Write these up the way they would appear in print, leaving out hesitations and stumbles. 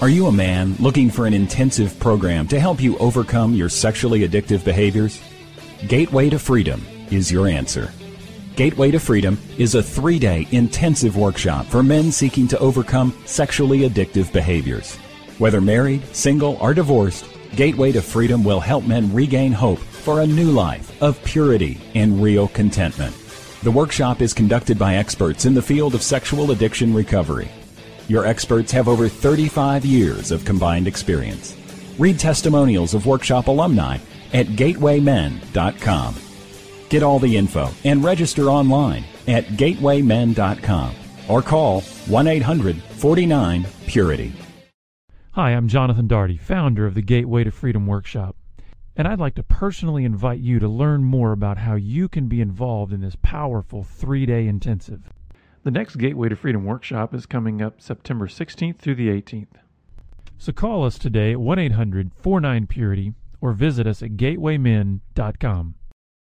Are you a man looking for an intensive program to help you overcome your sexually addictive behaviors? Gateway to Freedom is your answer. Gateway to Freedom is a 3-day intensive workshop for men seeking to overcome sexually addictive behaviors. Whether married, single, or divorced, Gateway to Freedom will help men regain hope for a new life of purity and real contentment. The workshop is conducted by experts in the field of sexual addiction recovery. Your experts have over 35 years of combined experience. Read testimonials of workshop alumni at gatewaymen.com. Get all the info and register online at gatewaymen.com or call 1-800-49-PURITY. Hi, I'm Jonathan Daugherty, founder of the Gateway to Freedom Workshop, and I'd like to personally invite you to learn more about how you can be involved in this powerful 3-day intensive. The next Gateway to Freedom Workshop is coming up September 16th through the 18th. So call us today at 1-800-49-PURITY or visit us at gatewaymen.com.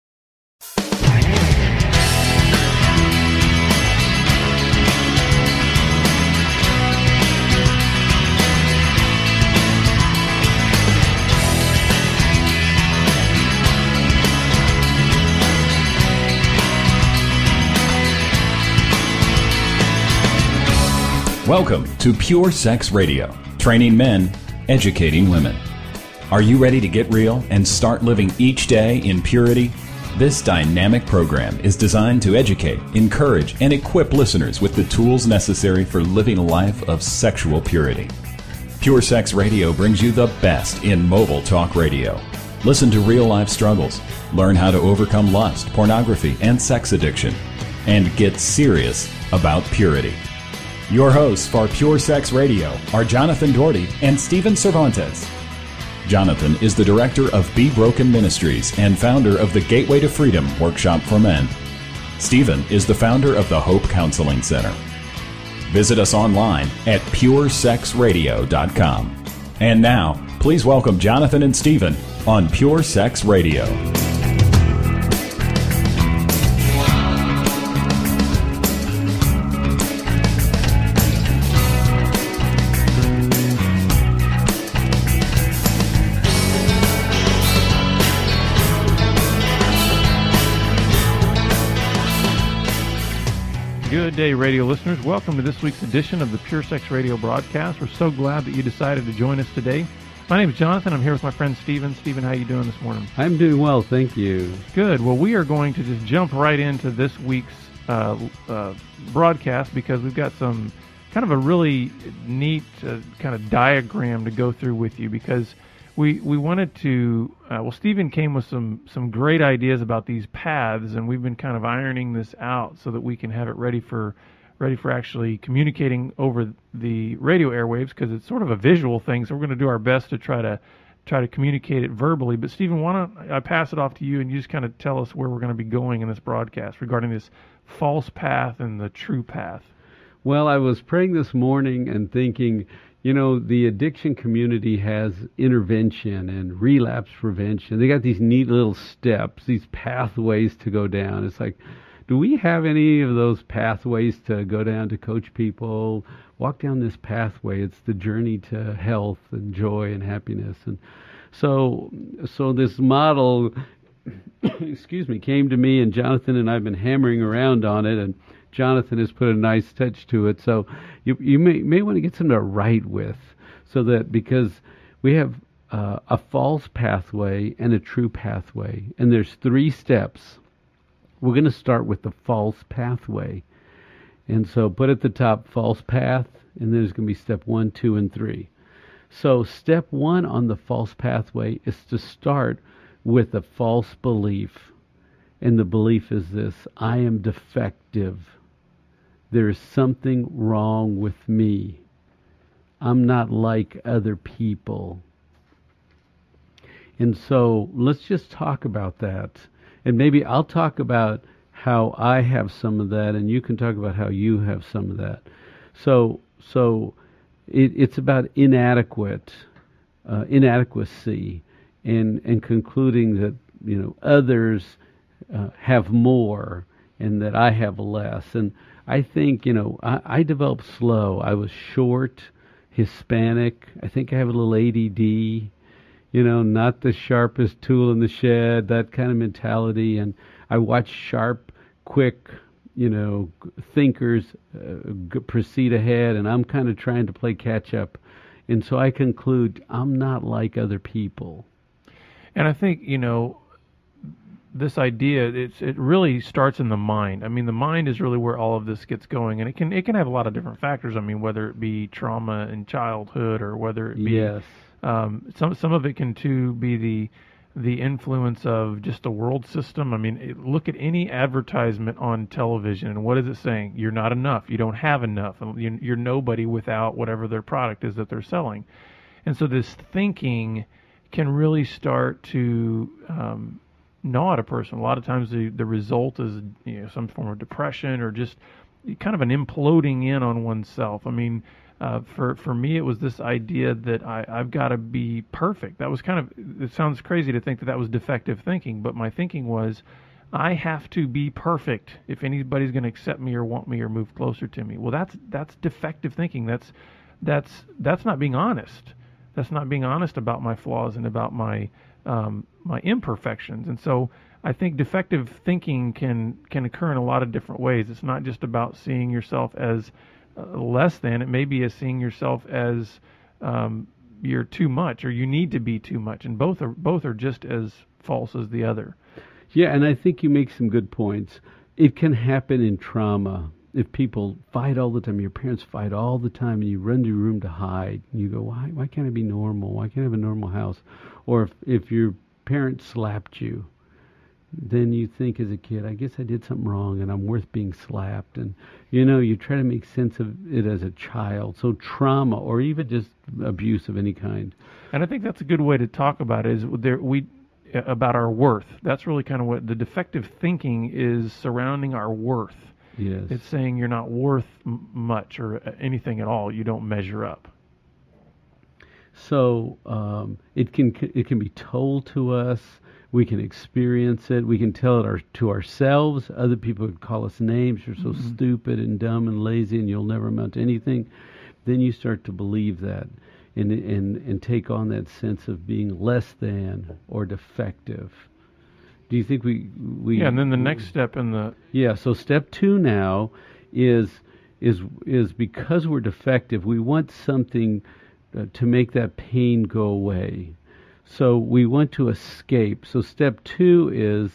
Welcome to Pure Sex Radio, training men, educating women. Are you ready to get real and start living each day in purity? This dynamic program is designed to educate, encourage, and equip listeners with the tools necessary for living a life of sexual purity. Pure Sex Radio brings you the best in mobile talk radio. Listen to real-life struggles, learn how to overcome lust, pornography, and sex addiction, and get serious about purity. Your hosts for Pure Sex Radio are Jonathan Daugherty and Stephen Cervantes. Jonathan is the director of Be Broken Ministries and founder of the Gateway to Freedom Workshop for Men. Stephen is the founder of the Hope Counseling Center. Visit us online at puresexradio.com. And now, please welcome Jonathan and Stephen on Pure Sex Radio. Good day, radio listeners. Welcome to this week's edition of the Pure Sex Radio broadcast. We're so glad that you decided to join us today. My name is Jonathan. I'm here with my friend Stephen. Stephen, how are you doing this morning? I'm doing well, thank you. Good. Well, we are going to just jump right into this week's broadcast because we've got some kind of a really neat kind of diagram to go through with you because we wanted to, Stephen came with some great ideas about these paths, and we've been kind of ironing this out so that we can have it ready for actually communicating over the radio airwaves because it's sort of a visual thing, so we're going to do our best to try to communicate it verbally. But Stephen, why don't I pass it off to you and you just kind of tell us where we're going to be going in this broadcast regarding this false path and the true path. Well, I was praying this morning and thinking, you know, the addiction community has intervention and relapse prevention. They got these neat little steps, these pathways to go down. It's like, do we have any of those pathways to go down to coach people, walk down this pathway? It's the journey to health and joy and happiness. And so this model, excuse me, came to me, and Jonathan and I have been hammering around on it, and Jonathan has put a nice touch to it. So you may want to get something to write with, so that because we have a false pathway and a true pathway, and there's 3 steps. We're going to start with the false pathway. And so put at the top false path, and there's going to be step 1, 2, and 3. So step 1 on the false pathway is to start with a false belief. And the belief is this: I am defective. There is something wrong with me. I'm not like other people. And so let's just talk about that. And maybe I'll talk about how I have some of that, and you can talk about how you have some of that. So it's about inadequacy, and concluding that, you know, others have more and that I have less. And I think, you know, I developed slow. I was short, Hispanic. I think I have a little ADD. Not the sharpest tool in the shed, that kind of mentality. And I watch sharp, quick, thinkers proceed ahead, and I'm kind of trying to play catch up. And so I conclude I'm not like other people. And I think, this idea, it really starts in the mind. I mean, the mind is really where all of this gets going, and it can have a lot of different factors. I mean, whether it be trauma in childhood, or whether it be yes. Some of it can too be the influence of just the world system. I mean, look at any advertisement on television, and what is it saying? You're not enough. You don't have enough. You're nobody without whatever their product is that they're selling. And so this thinking can really start to gnaw at a person. A lot of times the result is some form of depression, or just kind of an imploding in on oneself. I mean, for me, it was this idea that I've got to be perfect. That was it sounds crazy to think that was defective thinking, but my thinking was, I have to be perfect if anybody's going to accept me or want me or move closer to me. Well, that's defective thinking. That's not being honest. That's not being honest about my flaws and about my imperfections. And so I think defective thinking can occur in a lot of different ways. It's not just about seeing yourself as less than. It may be as seeing yourself as you're too much, or you need to be too much, and both are just as false as the other. Yeah, and I think you make some good points. It can happen in trauma. If people fight all the time, your parents fight all the time, and you run to your room to hide, and you go, why can't I be normal? Why can't I have a normal house? Or if your parents slapped you, then you think as a kid, I guess I did something wrong and I'm worth being slapped. And, you try to make sense of it as a child. So trauma, or even just abuse of any kind. And I think that's a good way to talk about it, about our worth. That's really kind of what the defective thinking is, surrounding our worth. Yes. It's saying you're not worth much or anything at all. You don't measure up. So it can be told to us. We can experience it. We can tell it to ourselves. Other people would call us names. You're so stupid and dumb and lazy, and you'll never amount to anything. Then you start to believe that, and take on that sense of being less than or defective. Do you think we? Yeah, and then the next step in the So step 2 now is because we're defective, we want something to make that pain go away. So we want to escape. So step 2 is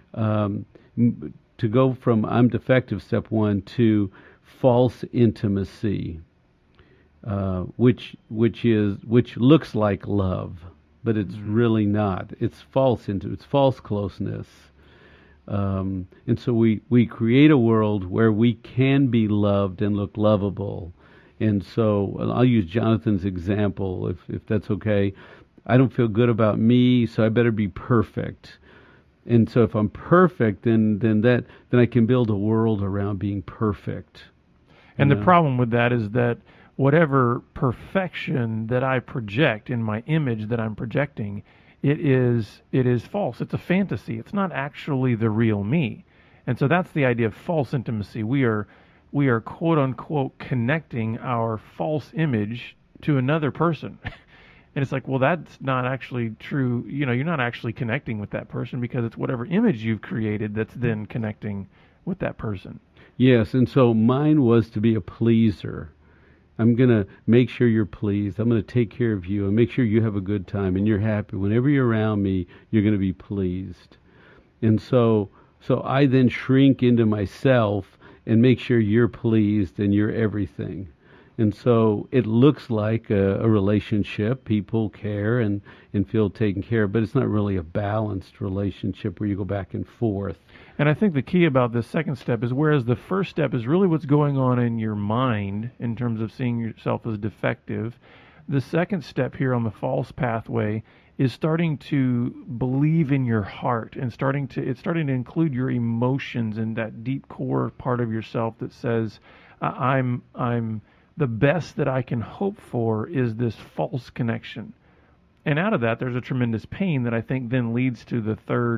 to go from I'm defective, step 1, to false intimacy, which looks like love, but it's really not. It's false it's false closeness. And so we create a world where we can be loved and look lovable. And so I'll use Jonathan's example, if that's okay. I don't feel good about me, so I better be perfect. And so if I'm perfect, then I can build a world around being perfect. And the problem with that is that whatever perfection that I project in my image that I'm projecting, it is false. It's a fantasy. It's not actually the real me. And so that's the idea of false intimacy. We are quote unquote connecting our false image to another person. And it's like, well, that's not actually true. You're not actually connecting with that person, because it's whatever image you've created that's then connecting with that person. Yes, and so mine was to be a pleaser. I'm going to make sure you're pleased. I'm going to take care of you and make sure you have a good time and you're happy. Whenever you're around me, you're going to be pleased. And so I then shrink into myself and make sure you're pleased and you're everything. And so it looks like a relationship. People care and feel taken care of, but it's not really a balanced relationship where you go back and forth. And I think the key about this second step is, whereas the first step is really what's going on in your mind in terms of seeing yourself as defective, the second step here on the false pathway is starting to believe in your heart, and starting to include your emotions and that deep core part of yourself that says, I'm the best that I can hope for is this false connection. And out of that, there's a tremendous pain that I think then leads to the third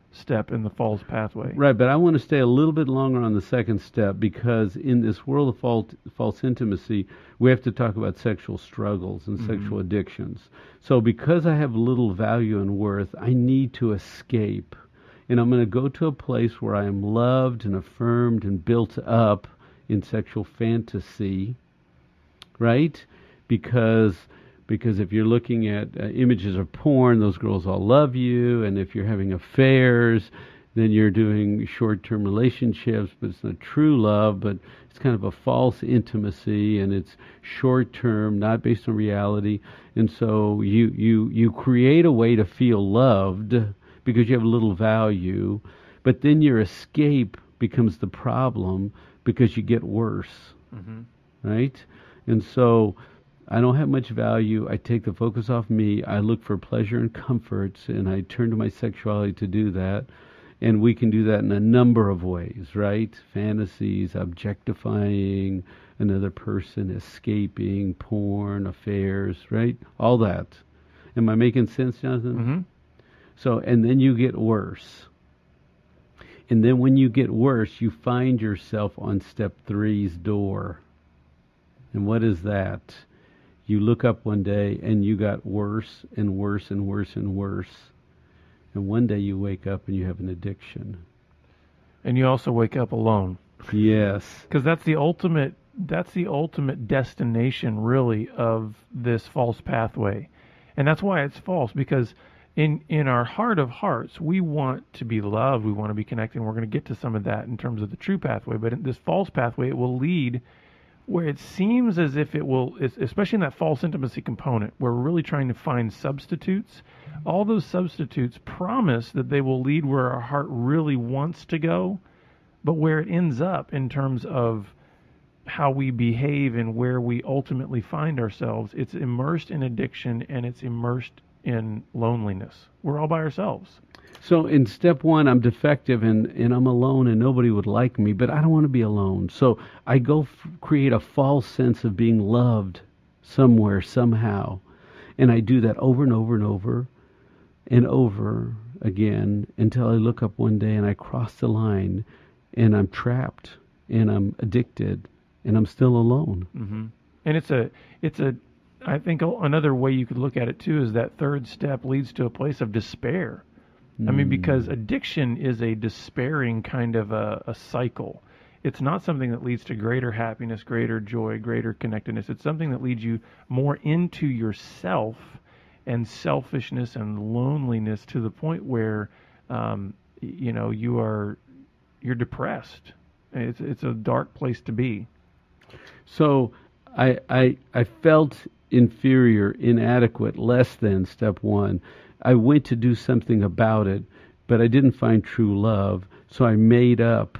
step in the false pathway. Right, but I want to stay a little bit longer on the second step, because in this world of false intimacy, we have to talk about sexual struggles and sexual addictions. So because I have little value and worth, I need to escape. And I'm going to go to a place where I am loved and affirmed and built up in sexual fantasy, right? Because if you're looking at images of porn, those girls all love you, and if you're having affairs, then you're doing short-term relationships, but it's not true love, but it's kind of a false intimacy, and it's short-term, not based on reality. And so you create a way to feel loved because you have little value, but then your escape becomes the problem because you get worse, right? And so I don't have much value. I take the focus off me. I look for pleasure and comfort, and I turn to my sexuality to do that. And we can do that in a number of ways, right? Fantasies, objectifying another person, escaping, porn, affairs, right? All that. Am I making sense, Jonathan? Mm-hmm. So, and then you get worse. And then when you get worse, you find yourself on step 3's door. And what is that? You look up one day and you got worse and worse and worse and worse. And one day you wake up and you have an addiction. And you also wake up alone. Yes. Because that's the ultimate destination, really, of this false pathway. And that's why it's false, because in our heart of hearts, we want to be loved, we want to be connected, and we're going to get to some of that in terms of the true pathway. But in this false pathway, it will lead where it seems as if it will, especially in that false intimacy component, where we're really trying to find substitutes. All those substitutes promise that they will lead where our heart really wants to go, but where it ends up in terms of how we behave and where we ultimately find ourselves, it's immersed in addiction and it's immersed in loneliness. We're all by ourselves. So in step 1, I'm defective and I'm alone and nobody would like me, but I don't want to be alone. So I go create a false sense of being loved somewhere, somehow. And I do that over and over and over and over again until I look up one day and I cross the line and I'm trapped and I'm addicted and I'm still alone. Mm-hmm. And it's a I think another way you could look at it too is that third step leads to a place of despair. I mean, because addiction is a despairing kind of a cycle. It's not something that leads to greater happiness, greater joy, greater connectedness. It's something that leads you more into yourself and selfishness and loneliness to the point where, you're depressed. It's a dark place to be. So I felt inferior, inadequate, less than step 1. I went to do something about it, but I didn't find true love, so I made up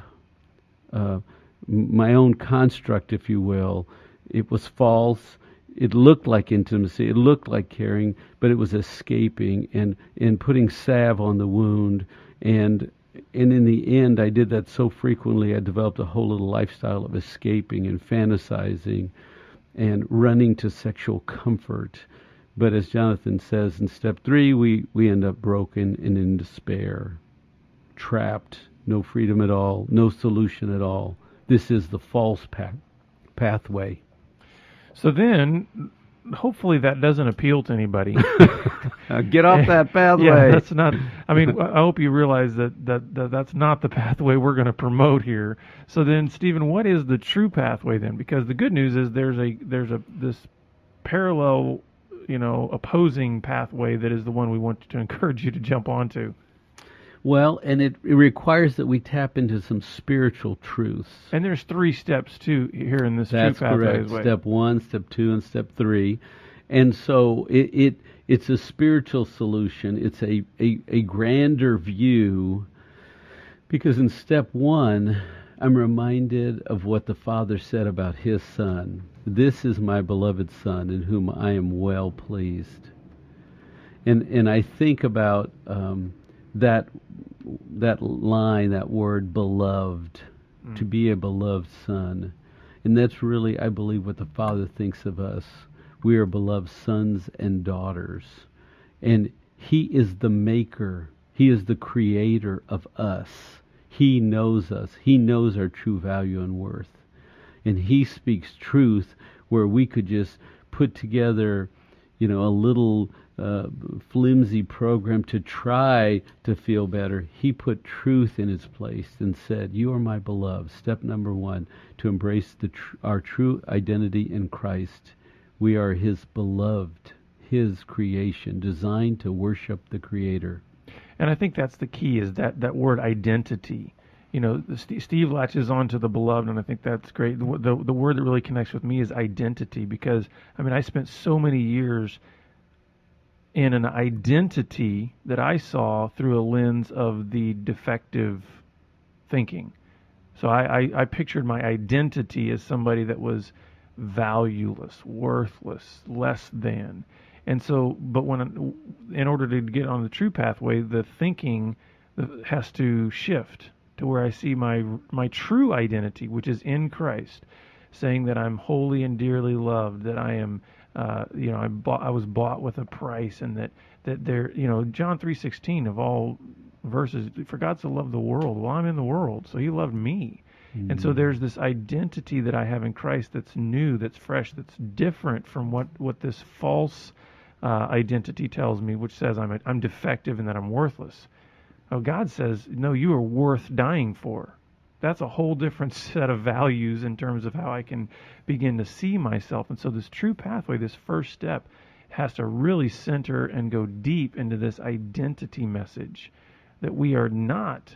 my own construct, if you will. It was false. It looked like intimacy. It looked like caring, but it was escaping and putting salve on the wound. And in the end, I did that so frequently, I developed a whole little lifestyle of escaping and fantasizing and running to sexual comfort. But as Jonathan says, in step 3, we end up broken and in despair, trapped, no freedom at all, no solution at all. This is the false pathway. So then, hopefully that doesn't appeal to anybody. Get off that pathway. Yeah, that's not. I mean, I hope you realize that's not the pathway we're going to promote here. So then, Stephen, what is the true pathway then? Because the good news is there's this parallel, opposing pathway that is the one we want to encourage you to jump onto. Well, and it requires that we tap into some spiritual truths. And there's 3 steps too here in this That's true pathway. Correct. Step 1, step 2, and step 3. And so it's a spiritual solution. It's a grander view, because in step 1, I'm reminded of what the Father said about His Son. This is my beloved Son, in whom I am well pleased. And I think about that line, that word, beloved, to be a beloved Son. And that's really, I believe, what the Father thinks of us. We are beloved sons and daughters. And He is the maker. He is the creator of us. He knows us. He knows our true value and worth. And He speaks truth where we could just put together, a little flimsy program to try to feel better. He put truth in its place and said, "You are my beloved." Step number 1, to embrace our true identity in Christ. We are His beloved, His creation, designed to worship the Creator. And I think that's the key, is that word identity. Steve latches on to the beloved, and I think that's great. The word that really connects with me is identity, because, I spent so many years in an identity that I saw through a lens of the defective thinking. So I pictured my identity as somebody that was valueless, worthless, less than. And so, but in order to get on the true pathway, the thinking has to shift to where I see my true identity, which is in Christ, saying that I'm holy and dearly loved, that I am, I was bought with a price, and that there, John 3:16 of all verses, for God so loved the world. Well, I'm in the world, so He loved me. Mm-hmm. And so there's this identity that I have in Christ that's new, that's fresh, that's different from what this false identity tells me, which says I'm defective and that I'm worthless. Oh, God says, no, you are worth dying for. That's a whole different set of values in terms of how I can begin to see myself. And so this true pathway, this first step, has to really center and go deep into this identity message, that we are not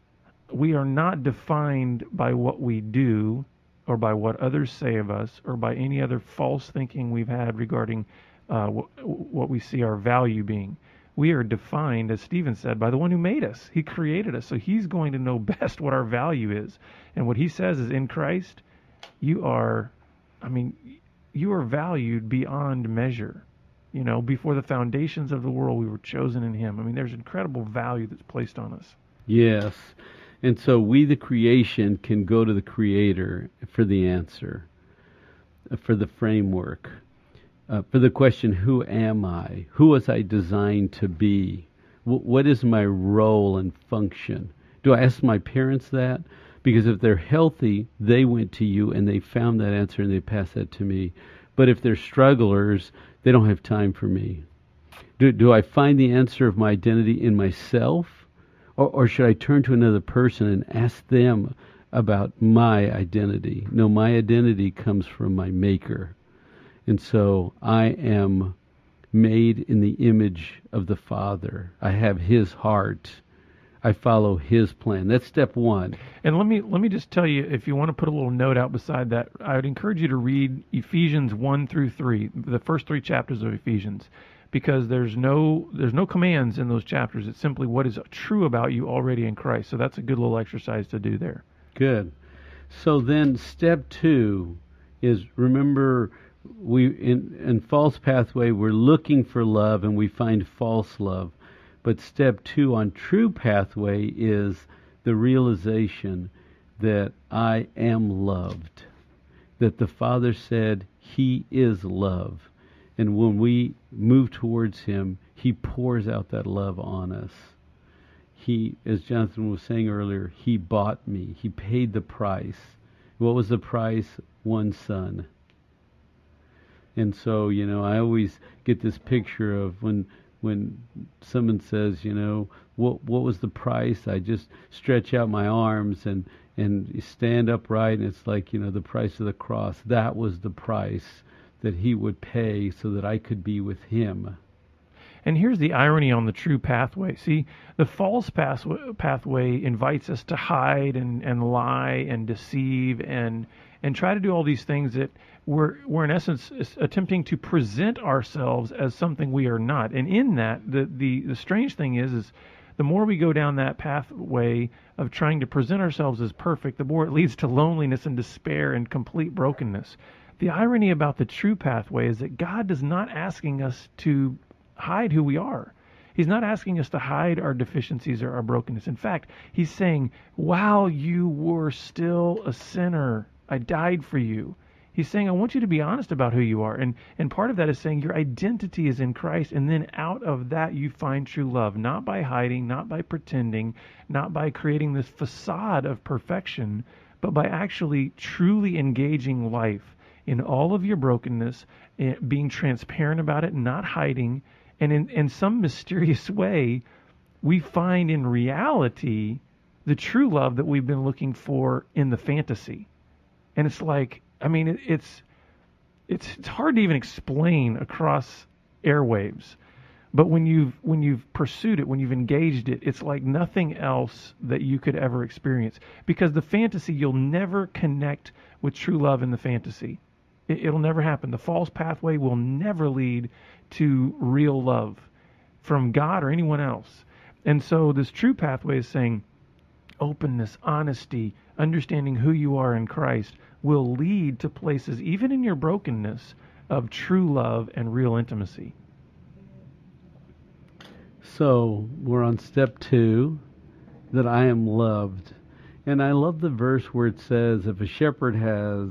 defined by what we do or by what others say of us or by any other false thinking we've had regarding what we see our value being. We are defined, as Stephen said, by the one who made us. He created us, so He's going to know best what our value is. And what He says is, in Christ, you are valued beyond measure. Before the foundations of the world, we were chosen in Him. There's incredible value that's placed on us. Yes. And so we, the creation, can go to the Creator for the answer, for the framework. For the question, who am I? Who was I designed to be? What is my role and function? Do I ask my parents that? Because if they're healthy, they went to you and they found that answer and they passed that to me. But if they're strugglers, they don't have time for me. Do I find the answer of my identity in myself? Or should I turn to another person and ask them about my identity? No, my identity comes from my Maker. And so I am made in the image of the Father. I have His heart. I follow His plan. That's step 1. And let me just tell you, if you want to put a little note out beside that, I would encourage you to read Ephesians 1-3, the first 3 chapters of Ephesians, because there's no commands in those chapters. It's simply what is true about you already in Christ. So that's a good little exercise to do there. Good. So then step 2 is, remember, we in false pathway, we're looking for love and we find false love. But step 2 on true pathway is the realization that I am loved, that the Father said He is love. And when we move towards Him, He pours out that love on us. He, as Jonathan was saying earlier, He bought me. He paid the price. What was the price? One son. And so, I always get this picture of when someone says, what was the price? I just stretch out my arms and stand upright, and it's like, the price of the cross. That was the price that He would pay so that I could be with Him. And here's the irony on the true pathway. See, the false pathway invites us to hide and lie and deceive and try to do all these things that we're in essence attempting to present ourselves as something we are not. And in that, the strange thing is the more we go down that pathway of trying to present ourselves as perfect, the more it leads to loneliness and despair and complete brokenness. The irony about the true pathway is that God is not asking us to hide who we are. He's not asking us to hide our deficiencies or our brokenness. In fact, He's saying, while you were still a sinner, I died for you. He's saying, I want you to be honest about who you are. And part of that is saying your identity is in Christ. And then out of that, you find true love, not by hiding, not by pretending, not by creating this facade of perfection, but by actually truly engaging life in all of your brokenness, being transparent about it, not hiding. And in some mysterious way, we find in reality the true love that we've been looking for in the fantasy. And it's like, I mean, it's hard to even explain across airwaves. But when you've pursued it, when you've engaged it, it's like nothing else that you could ever experience. Because the fantasy, you'll never connect with true love in the fantasy. It'll never happen. The false pathway will never lead to real love from God or anyone else. And so this true pathway is saying openness, honesty, understanding who you are in Christ will lead to places, even in your brokenness, of true love and real intimacy. So we're on step 2, that I am loved. And I love the verse where it says, if a shepherd has,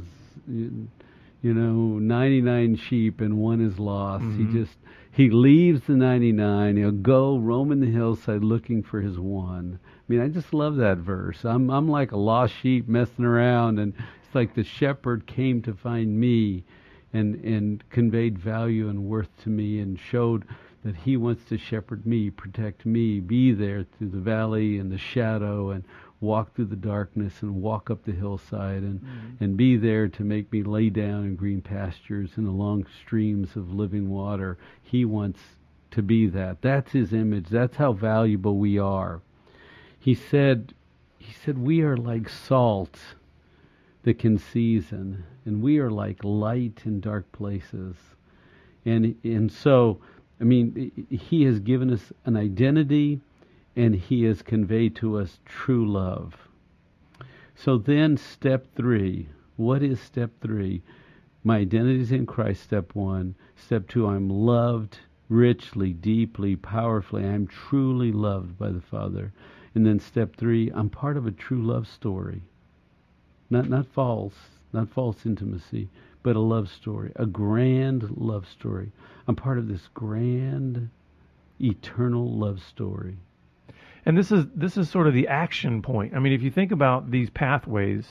99 sheep and one is lost, he leaves the 99, he'll go roaming the hillside looking for his one. I mean, I just love that verse. I'm like a lost sheep messing around, and it's like the shepherd came to find me and conveyed value and worth to me and showed that he wants to shepherd me, protect me, be there through the valley and the shadow, and walk through the darkness and walk up the hillside and be there to make me lay down in green pastures and along streams of living water. He wants to be that. That's his image. That's how valuable we are. He said we are like salt that can season, and we are like light in dark places. And so, I mean, he has given us an identity, and he has conveyed to us true love. So then step 3. What is step 3? My identity is in Christ, step 1. Step 2, I'm loved richly, deeply, powerfully. I'm truly loved by the Father. And then step 3, I'm part of a true love story. Not false intimacy, but a love story, a grand love story. I'm part of this grand, eternal love story. And this is sort of the action point. I mean, if you think about these pathways,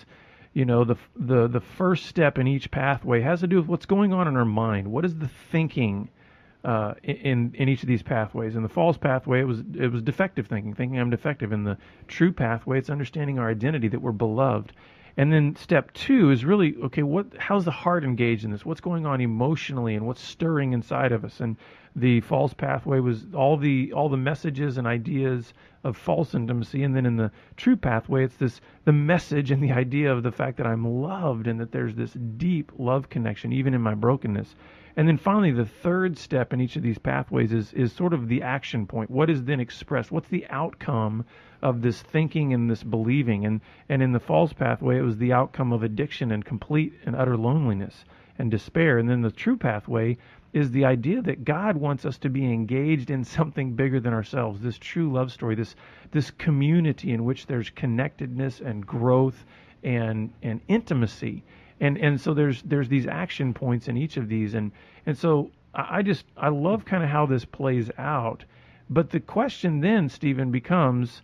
the first step in each pathway has to do with what's going on in our mind. What is the thinking in each of these pathways? In the false pathway, it was defective thinking I'm defective. In the true pathway, it's understanding our identity, that we're beloved. And then step 2 is really, okay, how's the heart engaged in this? What's going on emotionally and what's stirring inside of us? And the false pathway was all the messages and ideas of false intimacy. And then in the true pathway, it's the message and the idea of the fact that I'm loved and that there's this deep love connection, even in my brokenness. And then finally, the third step in each of these pathways is sort of the action point. What is then expressed? What's the outcome of this thinking and this believing? And in the false pathway, it was the outcome of addiction and complete and utter loneliness and despair. And then the true pathway is the idea that God wants us to be engaged in something bigger than ourselves, this true love story, this community in which there's connectedness and growth and intimacy. And so there's these action points in each of these, and so I love kind of how this plays out. But the question then, Stephen, becomes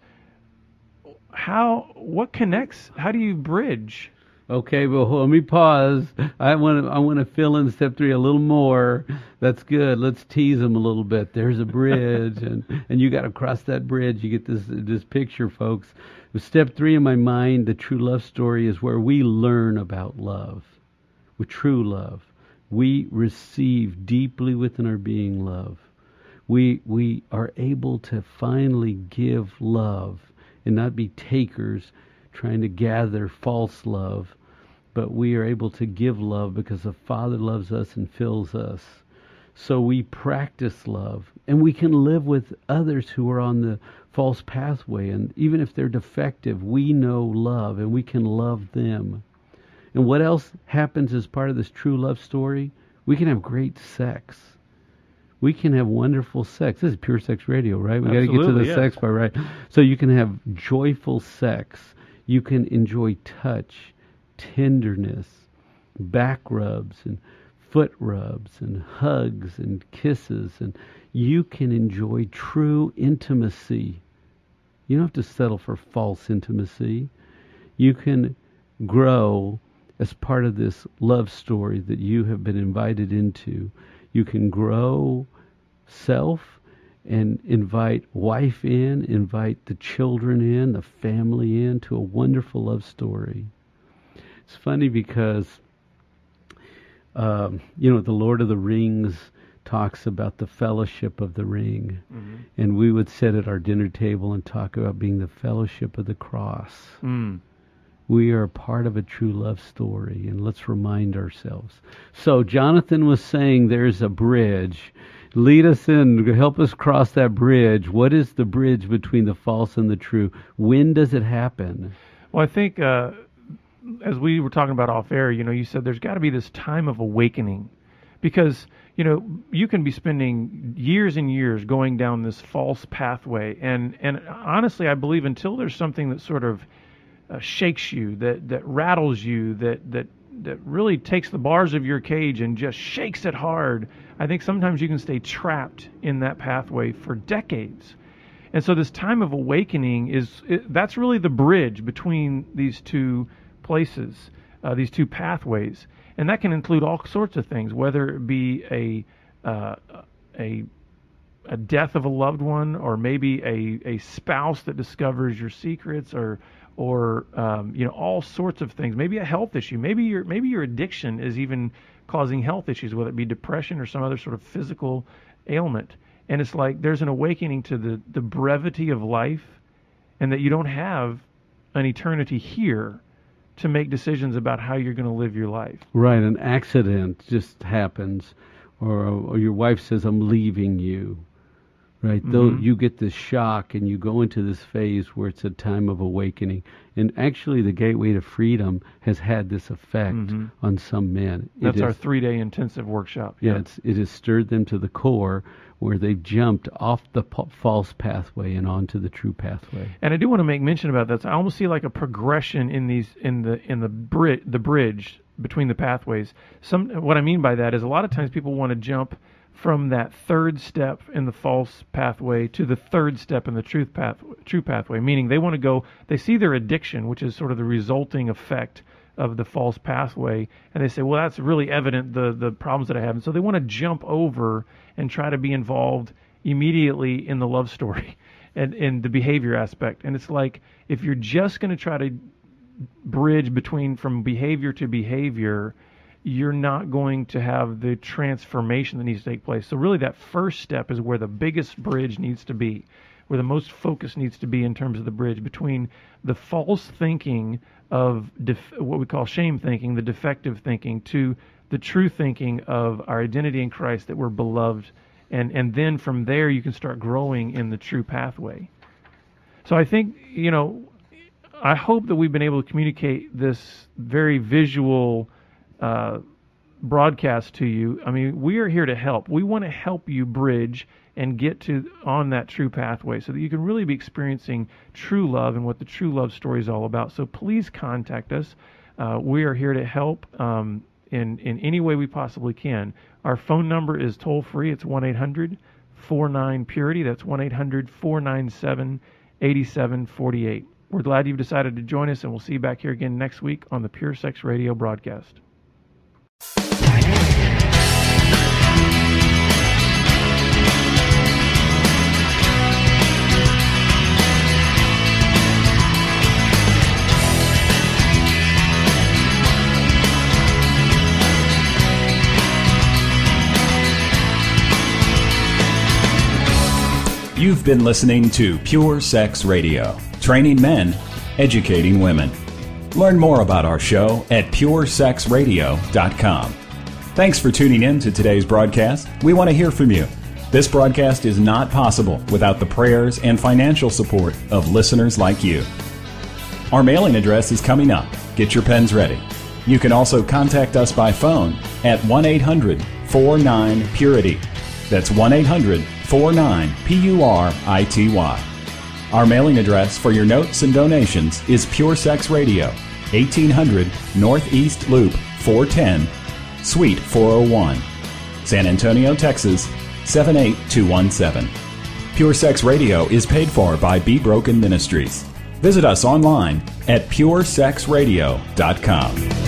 what connects? How do you bridge? Okay, well, let me pause. I want to fill in step 3 a little more. That's good. Let's tease them a little bit. There's a bridge, and you got to cross that bridge. You get this picture, folks. With step 3 in my mind, the true love story is where we learn about love. With true love, we receive deeply within our being love. We are able to finally give love and not be takers trying to gather false love, but we are able to give love because the Father loves us and fills us. So we practice love, and we can live with others who are on the false pathway, and even if they're defective, we know love, and we can love them. And what else happens as part of this true love story? We can have great sex. We can have wonderful sex. This is Pure Sex Radio, right? We got to get to the sex part, right? So you can have joyful sex. You can enjoy touch, tenderness, back rubs and foot rubs and hugs and kisses, and you can enjoy true intimacy. You don't have to settle for false intimacy. You can grow as part of this love story that you have been invited into. You can grow self and invite wife in, invite the children in, the family in, to a wonderful love story. It's funny because, the Lord of the Rings talks about the fellowship of the ring. Mm-hmm. And we would sit at our dinner table and talk about being the fellowship of the cross. Mm. We are a part of a true love story, and let's remind ourselves. So Jonathan was saying there's a bridge. Lead us in, help us cross that bridge. What is the bridge between the false and the true? When does it happen? Well, I think as we were talking about off air, you said there's got to be this time of awakening, because you can be spending years and years going down this false pathway, and honestly, I believe until there's something that sort of shakes you, that rattles you, that really takes the bars of your cage and just shakes it hard, I think sometimes you can stay trapped in that pathway for decades. And so this time of awakening that's really the bridge between these two places, these two pathways. And that can include all sorts of things, whether it be a death of a loved one, or maybe a spouse that discovers your secrets, or all sorts of things. Maybe a health issue. Maybe your addiction is even causing health issues, whether it be depression or some other sort of physical ailment. And it's like there's an awakening to the brevity of life, and that you don't have an eternity here to make decisions about how you're going to live your life. Right, an accident just happens, or your wife says, I'm leaving you. Right, though you get this shock and you go into this phase where it's a time of awakening. And actually the Gateway to Freedom has had this effect on some men. That's our 3-day intensive workshop. Yeah, it has stirred them to the core, where they've jumped off the false pathway and onto the true pathway. And I do want to make mention about that. So I almost see like a progression in the bridge between the pathways. What I mean by that is a lot of times people want to jump from that third step in the false pathway to the third step in the true pathway, meaning they see their addiction, which is sort of the resulting effect of the false pathway, and they say, well, that's really evident, the problems that I have. And so they want to jump over and try to be involved immediately in the love story and in the behavior aspect. And it's like, if you're just going to try to bridge from behavior to behavior, you're not going to have the transformation that needs to take place. So really that first step is where the biggest bridge needs to be, where the most focus needs to be in terms of the bridge between the false thinking of what we call shame thinking, the defective thinking, to the true thinking of our identity in Christ, that we're beloved. And then from there you can start growing in the true pathway. So I think, I hope that we've been able to communicate this very visual broadcast to you. I mean, we are here to help. We want to help you bridge and get on that true pathway so that you can really be experiencing true love and what the true love story is all about. So please contact us. We are here to help in any way we possibly can. Our phone number is toll free. It's 1-800-49-PURITY. That's 1-800-497-8748. We're glad you've decided to join us, and we'll see you back here again next week on the Pure Sex Radio broadcast. You've been listening to Pure Sex Radio, training men, educating women. Learn more about our show at puresexradio.com. Thanks for tuning in to today's broadcast. We want to hear from you. This broadcast is not possible without the prayers and financial support of listeners like you. Our mailing address is coming up. Get your pens ready. You can also contact us by phone at 1-800-49-PURITY. That's 1-800-49-PURITY. Our mailing address for your notes and donations is Pure Sex Radio, 1800 Northeast Loop, 410, Suite 401. San Antonio, Texas, 78217. Pure Sex Radio is paid for by Be Broken Ministries. Visit us online at puresexradio.com.